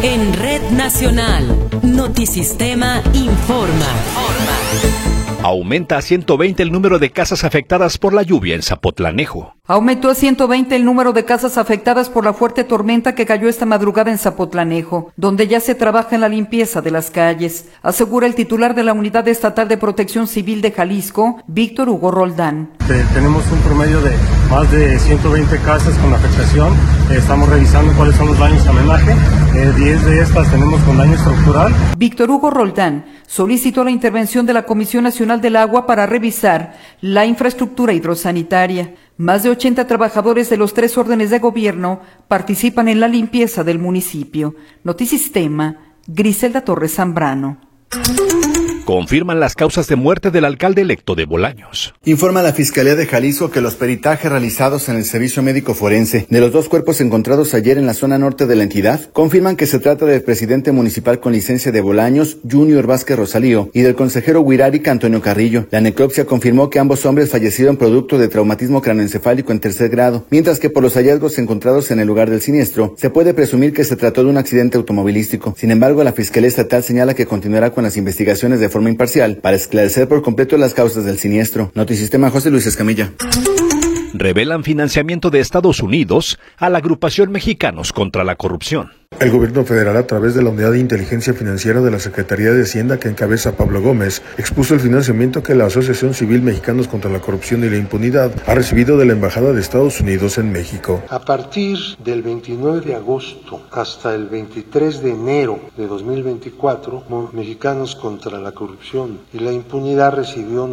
En Red Nacional, Notisistema informa. Aumenta a 120 el número de casas afectadas por la lluvia en Zapotlanejo. Aumentó a 120 el número de casas afectadas por la fuerte tormenta que cayó esta madrugada en Zapotlanejo, donde ya se trabaja en la limpieza de las calles, asegura el titular de la Unidad Estatal de Protección Civil de Jalisco, Víctor Hugo Roldán. Tenemos un promedio de más de 120 casas con afectación. Estamos revisando cuáles son los daños a homenaje. 10 de estas tenemos con daño estructural. Víctor Hugo Roldán solicitó la intervención de la Comisión Nacional del Agua para revisar la infraestructura hidrosanitaria. Más de 80 trabajadores de los 3 órdenes de gobierno participan en la limpieza del municipio. Notisistema, Griselda Torres Zambrano. Confirman las causas de muerte del alcalde electo de Bolaños. Informa la Fiscalía de Jalisco que los peritajes realizados en el Servicio Médico Forense de los 2 cuerpos encontrados ayer en la zona norte de la entidad confirman que se trata del presidente municipal con licencia de Bolaños, Junior Vázquez Rosalío, y del consejero Huirárica, Antonio Carrillo. La necropsia confirmó que ambos hombres fallecieron producto de traumatismo cráneoencefálico en 3er grado, mientras que por los hallazgos encontrados en el lugar del siniestro, se puede presumir que se trató de un accidente automovilístico. Sin embargo, la Fiscalía Estatal señala que continuará con las investigaciones de forma imparcial para esclarecer por completo las causas del siniestro. Notisistema, José Luis Escamilla. Revelan financiamiento de Estados Unidos a la agrupación Mexicanos contra la Corrupción. El gobierno federal, a través de la Unidad de Inteligencia Financiera de la Secretaría de Hacienda, que encabeza Pablo Gómez, expuso el financiamiento que la Asociación Civil Mexicanos contra la Corrupción y la Impunidad ha recibido de la Embajada de Estados Unidos en México. A partir del 29 de agosto hasta el 23 de enero de 2024, Mexicanos contra la Corrupción y la Impunidad recibió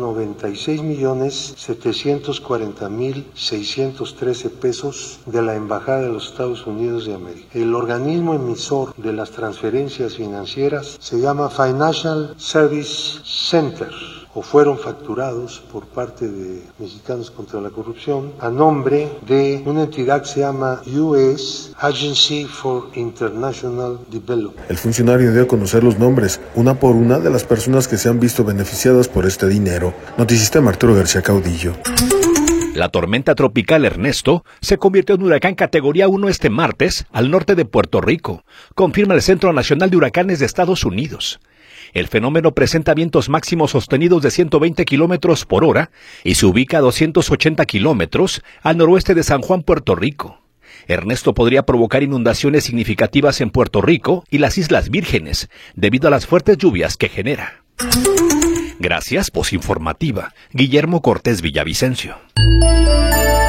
96.740.613 pesos de la Embajada de los Estados Unidos de América. El organismo emisor de las transferencias financieras se llama Financial Service Center, o fueron facturados por parte de Mexicanos contra la Corrupción a nombre de una entidad que se llama US Agency for International Development. El funcionario dio a conocer los nombres, una por una, de las personas que se han visto beneficiadas por este dinero. Notisistema, Arturo García Caudillo. La tormenta tropical Ernesto se convirtió en huracán categoría 1 este martes al norte de Puerto Rico, confirma el Centro Nacional de Huracanes de Estados Unidos. El fenómeno presenta vientos máximos sostenidos de 120 kilómetros por hora y se ubica a 280 kilómetros al noroeste de San Juan, Puerto Rico. Ernesto podría provocar inundaciones significativas en Puerto Rico y las Islas Vírgenes debido a las fuertes lluvias que genera. Gracias, Posinformativa. Guillermo Cortés Villavicencio.